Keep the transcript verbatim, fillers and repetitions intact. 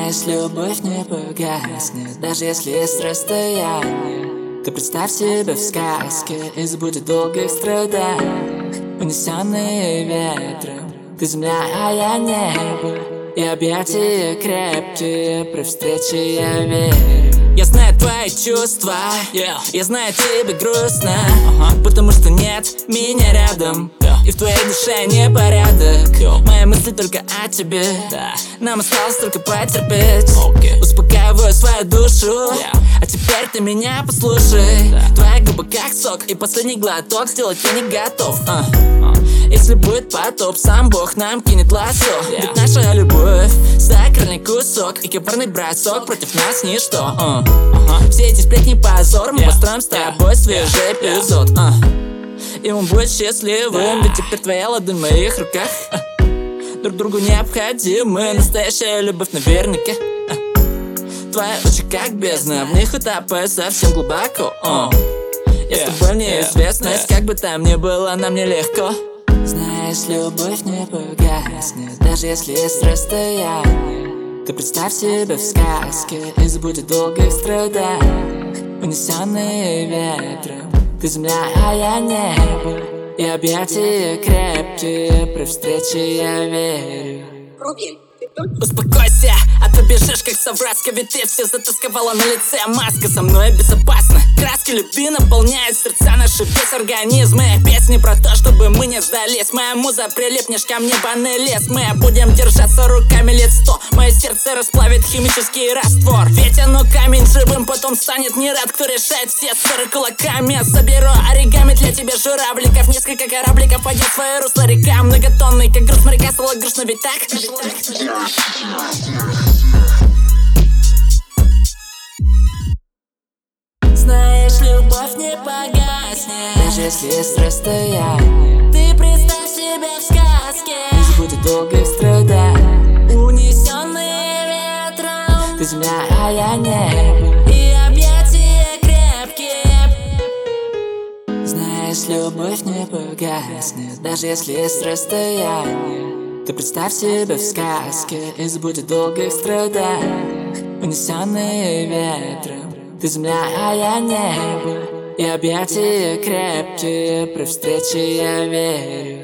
Знаешь, любовь не погаснет, даже если есть расстояние. Ты представь себе в сказке и забудь о долгих страданиях, унесенные ветром. Ты земля, а я небо, и объятия крепкие, при встрече я верю. Я знаю твои чувства, yeah. Я знаю, тебе грустно, uh-huh. Потому что нет меня рядом, yeah. И в твоей душе непорядок, yeah. Мои мысли только о тебе, yeah. Нам осталось только потерпеть, okay. Успокаиваю свою душу, yeah. А теперь ты меня послушай, yeah. Твои губы как сок, и последний глоток сделать я не готов, uh. Uh. Если будет потоп, сам Бог нам кинет лассо, yeah. Ведь наша любовь сакральный кусок, и коварный бросок против нас ничто, uh. uh-huh. Все эти сплетни позор, мы yeah. построим с тобой свежий yeah. эпизод, uh. И он будет счастливым, yeah. Ведь теперь твоя ладонь в моих руках, uh. Друг другу необходимы, настоящая любовь наверняка, uh. Твои очи как бездна, в них утопаю совсем глубоко, uh. Я yeah. с тобой в неизвестность, yeah. Как бы там ни было, нам нелегко. Знаешь, любовь не погаснет, даже если есть расстояние. Ты представь себе в сказке и забудь о долгих страданиях, унесенные ветром. Ты земля, а я небо, и объятия крепкие, при встрече я верю. Успокойся, а то бежишь как совраска, ведь ты все затасковала на лице. Маска со мной безопасна, краски любви наполняют сердца наши, весь организм. И песни про то, чтобы мы не сдались. Моя муза, прилипнешь ко мне, банный лес. Мы будем держаться руками лет сто. Мое сердце расплавит химический раствор. Ведь оно камень живым потом станет не рад, кто решает все ссоры кулаками. Соберу оригами для тебя журавликов, несколько корабликов, пойдет в свое русло река. Многотонный, как груз моряка, стало грустно, ведь так? Знаешь, любовь не погаснет, даже если есть расстояние. Ты представь себя в сказке и забудь о долгих страданиях, унесенные ветром. Ты земля, а я небо, и объятия крепкие. Знаешь, любовь не погаснет, даже если есть расстояние. Ты представь себя в сказке и забудь о долгих страданиях, унесенные ветром. Ты земля, а я небо, и объятия крепкие, при встрече я верю.